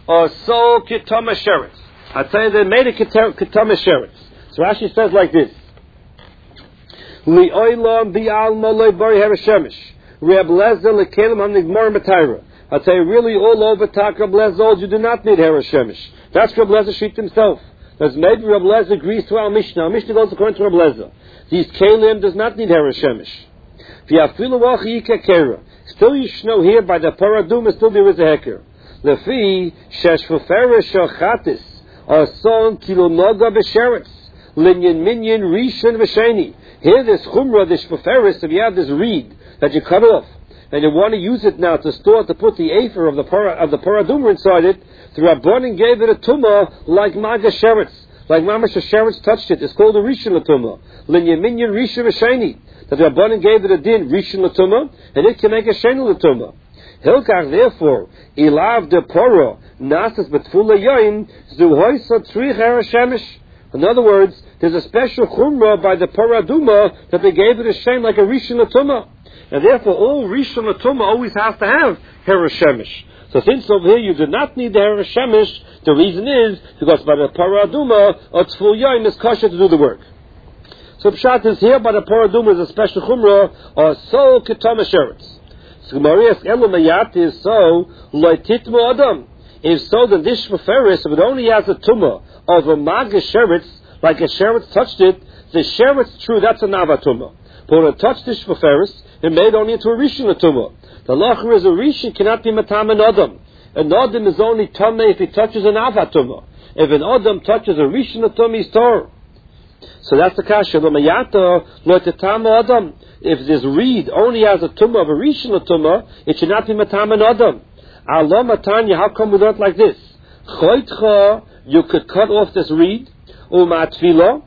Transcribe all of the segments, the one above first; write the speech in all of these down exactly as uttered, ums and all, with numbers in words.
or so kitama sheretz. I tell you, they made a kitama sheretz. So Rashi says like this: Li'olam bi'alma lo'bari harashemish. Reb Lezer lekelim hamnigmor b'tayra. I tell you, really, all over Tak Reb Lezer, you do not need harashemish. That's Reb Lezer sheet himself. That's maybe Reb Lezer agrees to our Mishnah. Our Mishnah goes according to Reb Lezer. These kelim does not need harashemish. V'yafilu wachi yikakera. Still, you should know here by the paraduma, still there is a heker. Lefi shesh fuferish shochatis ason kilo noga b'sheretz linyan minyan rishon v'sheni. Here, this chumrah, this shfuferis, if you have this reed that you cut off, and you want to use it now to store, to put the afer of the para, of the paraduma inside it, the Rabbanan gave it a tumah like maga sheretz, like mamash sheretz touched it. It's called a rishon l'tumah. Linyan minyan rishon v'sheni. That the Rabbanan gave it a din rishon l'tumah, and it can make a sheni l'tumah. Hilkach, therefore, ilav de poro nasas betfula yoim zuhoisa trich harashemish. In other words, there's a special chumrah by the paraduma that they gave it a shem like a rishon l'tumah, and therefore all rishon l'tumah always has to have harashemish. So since over here you do not need the harashemish, the reason is because by the paraduma or tful yoim is kosher to do the work. So pshat is here by the paraduma is a special chumrah or so kitama sheretz. So Gemara Elu is so loititmu adam. If so, then this shfuferis, if it only has a tumah of a maga sheretz, like a sheretz touched it, the sheretz, true, that's a nava tumah. But when it touched the shfuferis, it made only into a rishon tumah. The lacher is a rishon cannot be matam an adam. An adam is only tameh if he touches an nava tumah. If an adam touches a rishon tumah, he's tor. So that's the kasha. L'mayata lo'tetama adam. If this reed only has a tumah of a rishon tumah, it should not be matam an adam. Allah matanya, how come we learn like this? Choitcha, you could cut off this reed. Umatvila,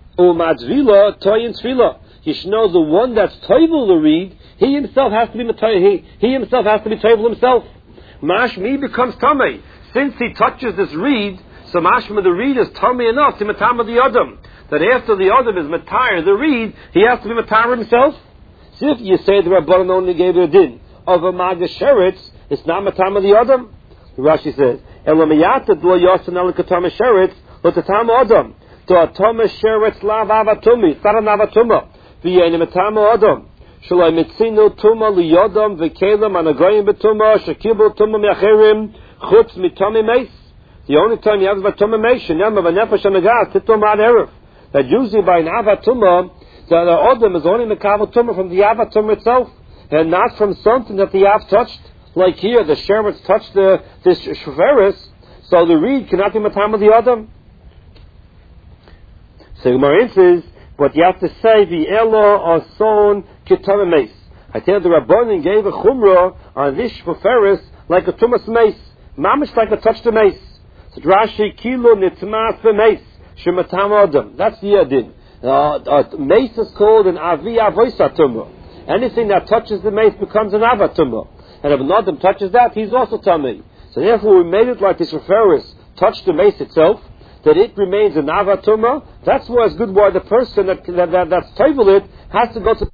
umatvila, toyin tvila. You should know the one that's toivel the reed. He himself has to be he, he himself has to be toivel himself. Mashmi becomes tamei since he touches this reed. So mashma the reed is tamei enough to matama the adam. That after the adam is matire the reed, he has to be matire himself. So if you say the Rabbanan only gave it a din of a maga sheretz, it's not matama the adam. Rashi says, "Elamiyata do yosan el katama sheretz, but the tam adam do atama sheretz lav avatumi. It's not an avatuma. V'yein matama adam. Shalai mitzinu tuma liyadam v'kelam anagayim betuma shakibu tuma me'acherim chutz mitami meis. The only time you have is batuma meis shenyam of a nefesh anagas titum ad erev. That usually by an avatuma, the adam is only mekavel tuma from the avatuma itself, and not from something that the av touched. Like here, the sheretz touched the this shveris, so the reed cannot be matam of the adam. So Gemara says, but you have to say the elo or son kitama meis. I tell the Rabbanan gave a chumrah on this shveris like a tumas meis, mamish like a touch the meis. So Rashi kilo nitmas b'meis shematam adam. That's the adin. Uh, uh, meis is called an avi avoisa tumah. Anything that touches the meis becomes an avatumah. And if an adam touches that, he's also tamei. So therefore, we made it like this referris touched the mace itself, that it remains an avatuma. That's why it's good why the person that, that, that that's toivel it has to go to.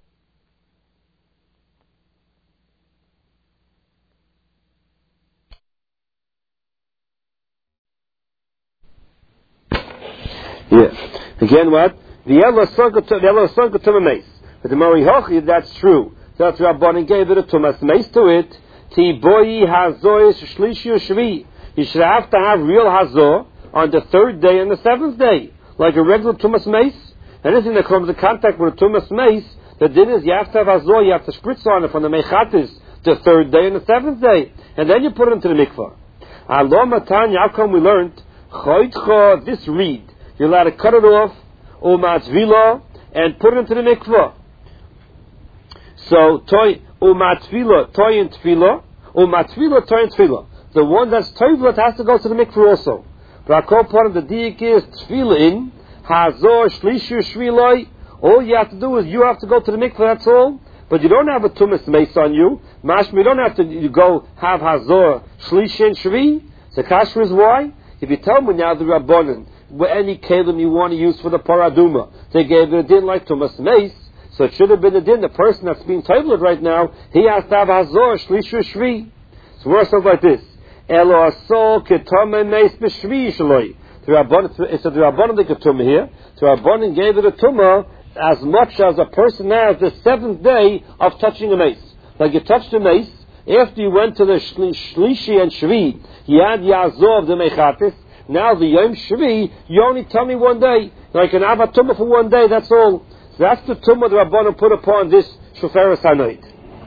Yeah. Again, what the elo sunka to mace. But the Mari Hochi, that's true. That's Rabbanan gave it a tumas mace to it. Ti boyi hazoy shlishi shvi. You should have to have real hazor on the third day and the seventh day, like a regular tumas mace. Anything that comes in contact with a tumas mace, the din is you have to have hazor. You have to spritz on it from the mechatis the third day and the seventh day, and then you put it into the mikvah. Allah matanya, how come we learned choitcha this reed? You're allowed to cut it off, or matzvila, and put it into the mikvah. So, toy, umatvila, toy and tfila, umatvila, toy and tfila. The one that's toivelet has to go to the mikvah also. But I call part of the diik is tfila in, hazor, shlishu, shviloi. All you have to do is you have to go to the mikvah, that's all. But you don't have a tumas mace on you. Mashma, you don't have to you go have hazor, shlish, and shvi. The kasher is why? If you tell me now the Rabbanan, any kelim you want to use for the paraduma, they gave it a din like tumas mace. So it should have been a din. The person that's being toivelet right now, he has to have hazor, shlishu, shvi. So we're says like this: Elo asol ketome meis b'shvi shloi. The Rabbanon, it's a Rabbanon the ketuma here. The Rabbanon gave it a tumah as much as a person has the seventh day of touching a mace. Like you touched a mace, after you went to the Shlishi and Shvi, you had Yazov the Mechatis. Now the Yom Shvi, you only tell me one day. Like an Avatumah for one day, that's all. So that's the tumah the Rabbanon put upon this Shoferes HaNoid.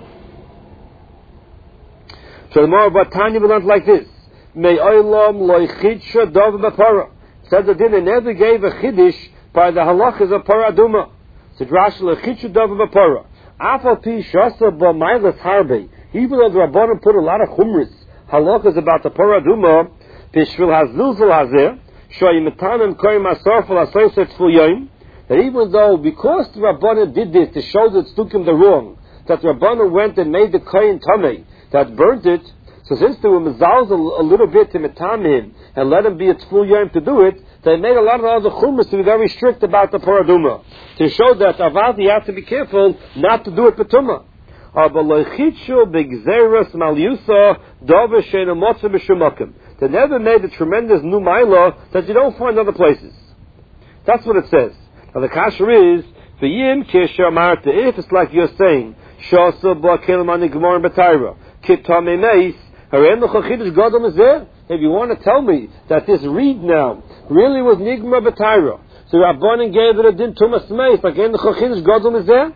So the more Batanya we learned like this. May Olam loy chidsha dov b'para. Said the din, they never gave a chiddush by the halachas of paraduma. So drash lo chidsha dov b'para. Afal pi shasa b'mailas harbe. Even though the Rabbanon put a lot of chumris, halachas about the paraduma, pishvil hazluzul hazeh, shoy metanan koyim asar fol asayset ful yoyim, that even though, because the Rabbanon did this to show that Stukim the wrong, that the Rabbanon went and made the koyin tamei, that burnt it, so since they were mezalzel a little bit to metam him and let him be a full yom to do it, they made a lot of other chumas to be very strict about the paraduma, to show that avad you have to be careful not to do it betuma. They never made a tremendous new mila that you don't find other places. That's what it says. Now the kasher is v'yim kisher marta. If it's like you're saying, shasa b'akelim ani gemor b'tayra kitame meis harein l'chachidish gadol is there. If you want to tell me that this reed now really was nigma b'tayra, so Rabbanan gave it a din tumas meis like in the chachidish gadol is there.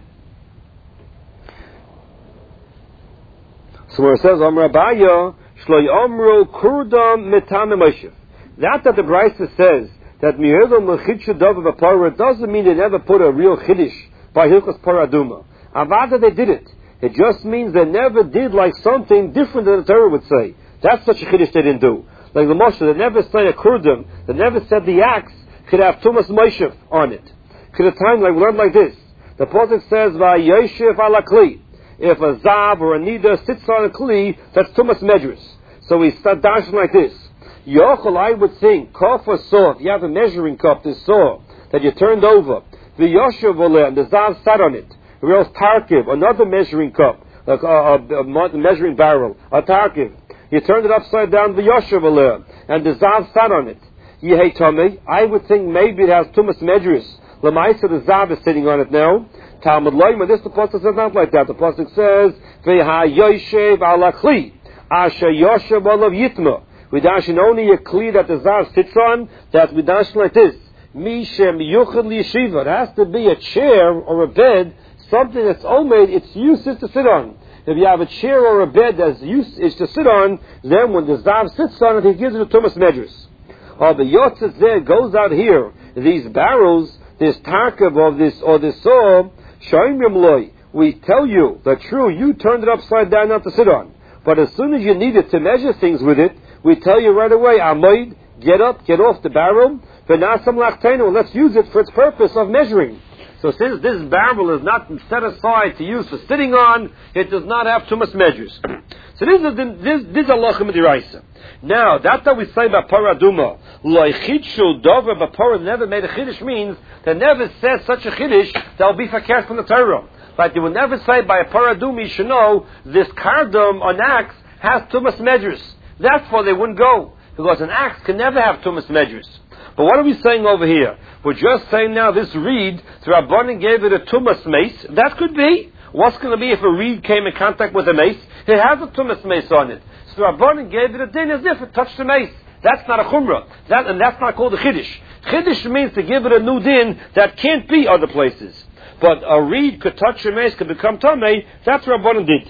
So where it says Amar Abaya shlo yomru kurdam mitame meishiv. That that the Brisa says that Mihirlam L'chidsh Dov B'Parah doesn't mean they never put a real Chiddush by Hilchos Paraduma. Avada they did it. It just means they never did like something different than the Torah would say. That's such a Chiddush they didn't do. Like the Moshe, they never said a Kurdim, they never said the axe could have Tumas Moshev on it. Could have time like we learned like this. The Pasuk says, Vayoshev ala Kli. If a Zav or a Nida sits on a Kli, that's Tumas Medris. So we start dashing like this. Yochel, I would think, cup or saw, if you have a measuring cup, this saw, that you turned over, the Yoshev Oleh, and the Zav sat on it, or else Tarkiv, another measuring cup, like a, a, a measuring barrel, a Tarkiv, you turned it upside down, the Yoshev Oleh, and the Zav sat on it. Yehei Tomei, I would think maybe it has Tumas Medris, Lamaisa, the Zav is sitting on it now. Talmud Loima, this the Pasuk says not like that. The Pasuk says, Veha Yoshev ala Kli, Asha Yoshev olav Yitma. We dashin only a kli that the Zav sits on, that we dashin like this. Mishem yuchad liyeshiva. It has to be a chair or a bed, something that's omed, its use is to sit on. If you have a chair or a bed that's use is to sit on, then when the Zav sits on it, he gives it a Tumas Medris. Or the Yotzet there goes out here, these barrels, this tarkav of this, or this saw, Shoim Yom Loi, we tell you that true, you turned it upside down not to sit on. But as soon as you need it to measure things with it, we tell you right away, Amoid, get up, get off the barrel, V'nasam Lachtenu, let's use it for its purpose of measuring. So since this barrel is not set aside to use for sitting on, it does not have too much measures. So this is this this is Allah Diraisa. Now, that that we say about Paraduma, Loichidshu Dover Bapara never made a Chiddush means they never said such a Chiddush that will be fakir from the Torah. Like they will never say by a Paraduma you should know this cardum on axe has too much measures. That's why they wouldn't go. Because an axe can never have too much measures. But what are we saying over here? We're just saying now this reed, the Rabbanan gave it a tumas mace. That could be. What's going to be if a reed came in contact with a mace? It has a tumas mace on it. So the Rabbanan gave it a din as if it touched the mace. That's not a chumrah. That, and that's not called a chiddush. Chiddush means to give it a new din that can't be other places. But a reed could touch a mace, could become tamei. That's what Rabbanan did.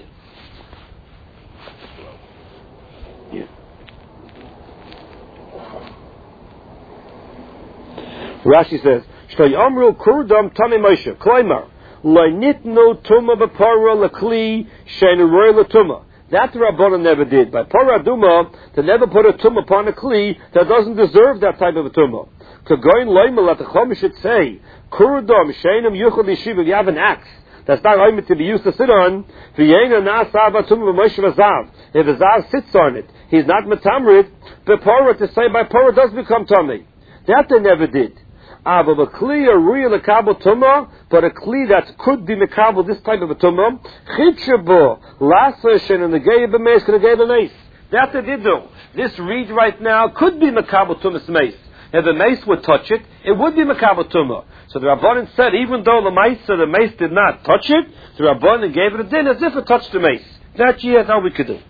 Rashi says, "Shtay amru kurdam tami Moshe Klaimar loynitno tuma b'para lekli she'neroy letuma." That the Rabbanan never did. By paraduma, to never put a tumah upon a kli that doesn't deserve that type of a tumah. Kagoin loymal that the Chum should say, kurdam she'nem yuchad yishiv. If you have an axe that's not aimed to be used to sit on, v'yena na'asava tumah b'Moshe v'zav. If a zav sits on it, he's not metamrid. B'para to say by para does become tummy. That they never did. Ah, but a kli a real mekabel tumah, but a kli that could be mekabel this type of a tumah, chitchabo lasashin and the gay b'meis can gay b'meis. That they did do. This reed right now could be Makabel Tumas mace. If the mace would touch it, it would be Makabel Tumah. So the Rabbanan said, even though the mace, so the mace did not touch it, the Rabbanan gave it a din as if it touched the mace. That is how we could do.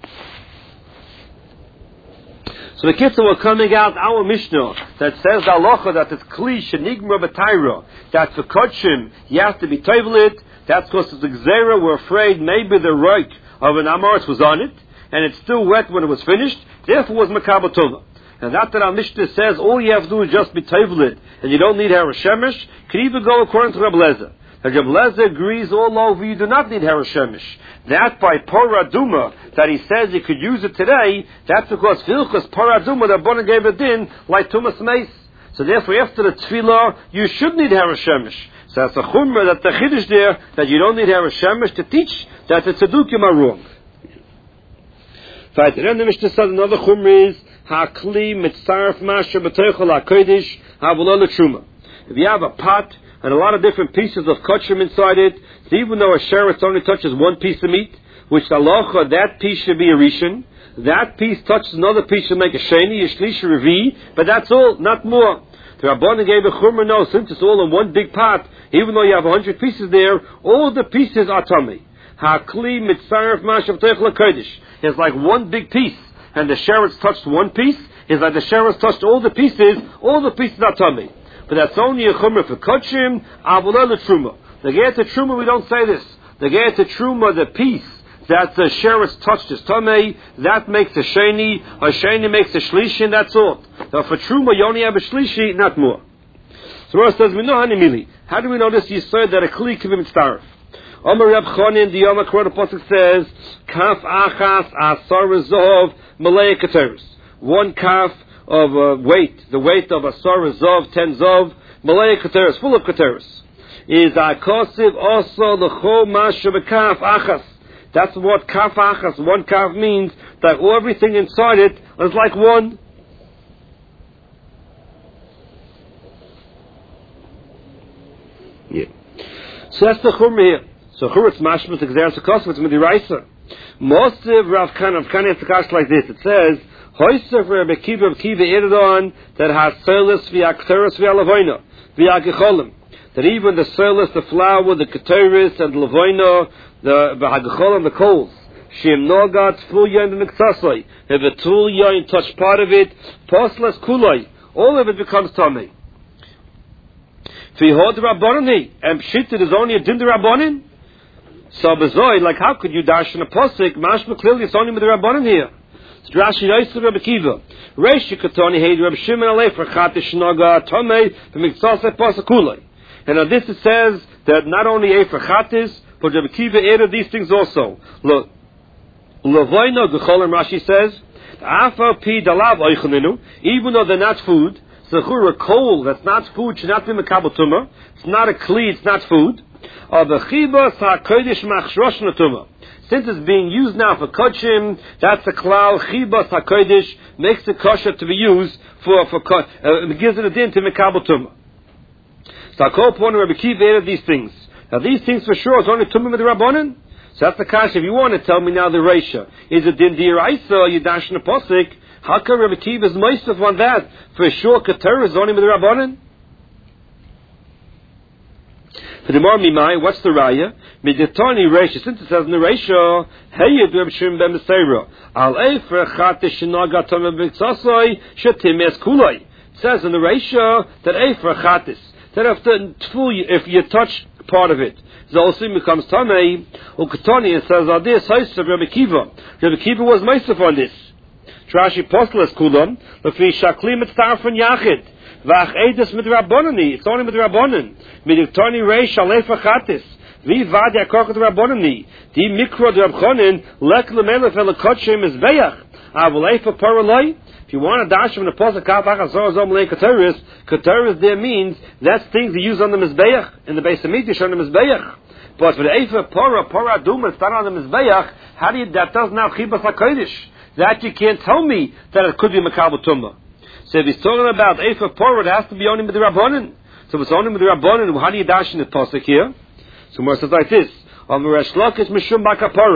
So the kids were coming out our Mishnah that says the halacha that it's kli shenigmar b'tayra, that for kodshim you have to be tovelit. That's because it's a gzera. We're afraid maybe the right of an amoritz was on it and it's still wet when it was finished. Therefore, it was makabel tumah. And that that our Mishnah says all you have to do is just be tovelit and you don't need harashemesh. Can even go according to Reb Lezer. And Reb Lezer agrees all over you do not need harashemesh. That by paraduma that he says you could use it today, that's because filchus paraduma that Bona gave it in like tumas mace. So therefore, after the tefillah, you should need harashemesh. So that's a chumrah that the chiddush there that you don't need harashemesh to teach that the tzedukim are wrong. Right, and then the Mishnah says another chumrah is hakli mitzaref masher b'teichel hakodesh havulon l'truma. If you have a pot and a lot of different pieces of kosher inside it, so even though a sheretz only touches one piece of meat, which the halacha, that piece should be a rishon, that piece touches another piece should make a sheni, a shlish, a revi, but that's all, not more. The Rabbanan gave a chumrah, no, since it's all in one big pot, even though you have a hundred pieces there, all the pieces are tummy. Hakli mitzaref mashav teichel kodesh. It's like one big piece, and the sheretz touched one piece, it's like the sheretz touched all the pieces, all the pieces are tummy. But that's only a chumrah for kodshim, avulel l'truma. The get to truma, we don't say this. The get to truma, the piece that the sheretz touched is tamei, that makes a sheni, a sheni makes a shlishi, and that's all. Now for truma, you only have a shlishi, not more. So Rav says, how do we know this? You said that a kli can be mitzaref. Omer Reb Chonin, the Yom HaKorah, the pasuk says, kaf achas asar rezov malei keteres. One kaf of uh, weight, the weight of asar zov, ten zov, malei keteres, full of keteres, is akosiv also l'chol masha b'kaf achas. That's what kaf achas, one kaf means, that everything inside it is like one. Yeah. So that's the chumrah here. So chumrah mashma to gzeras akosiv, it's midiraisa. Mosiv Rav Kana, Rav Kana has like this. It says, Hoyser for Rebbe Kiva, Rebbe Kiva added on that has solis via kteris via lavoina via gecholim. That even the solis, the flour, the kteris and lavoina, the gecholim, the coals, shem nogat full yain and nixasai. If a tool yain touch part of it, poslas kulai, all of it becomes tummy. Fihod rabbanani, and pshit it is only a din rabbanin. So bezoi, like how could you dash in a posik? Mashma clearly it's only with the rabbanin here. Rashi Yosef Rebbe Kiva. Reishi Katoni Heid Reb Shimon Alei for Chatish Naga Tomei B'Miktsasei Pasakulei. And on this it says that not only Efer Chatis, but Rebbe Kiva added these things also. Look, Levoino Gecholim Rashi says, Afal Pi Dalav Oichaninu, even though they're not food, Zechur a coal that's not food should not be Mekabel Tumah. It's not a kli, it's not food. Or the Chibas HaKodesh Machshrosh Tumah. Since it's being used now for kodshim, that's a klal chibas hakodesh makes the kosher to be used for for uh, gives it a din to mekabel tumah. So I call upon Rebbe Kiva added these things. Now these things for sure is only tumah with the rabbanon. So that's the kasha. If you want to tell me now the reisha is it din d'iraisa or you dash in a posik? How come Rebbe Kiva is moistef on that? For sure, keter is only with the rabbanon. For the more mimai, what's the raya? Midetoni reisha. Since it says in the reisha, heyed Reb Shimon ben Meseira, al efer chatish shinaga tomeh b'tzasoi shetim es kuloi. It says in the reisha that efer chatis, that if the tful, if you touch part of it, the also becomes tamei. Ukatoni, it says al this house of Rebbe Kiva. Rebbe Kiva was meisef on this. Trashi postel es kulon, lefi shakli mitzarfen yachid. Vach edus mit Rabbonani. It's only with Rabbonan. Midutoni reish alef achatis. Vi vad yakochet Rabbonani. Di mikro Rabchonin lek lemelef el kotchem is beyach. Avulei for paraloi. If you want to dash from the posuk kaf achazor zom le keteris, keteris there means that's things they use on the mizbeach in the base of mikdash on the mizbeach. But for the efer para para duma it's not on the mizbeach. How do you that doesn't have chibas hakodesh? That you can't tell me that it could be mekabel tumah. So if he's talking about Efer Porah, it has to be only with the Rabbanan. So if it's only with the Rabbanan, how do you dash in the pasuk here? So Gemara says like this: Al Meresh Lakish Mishum Bakapara.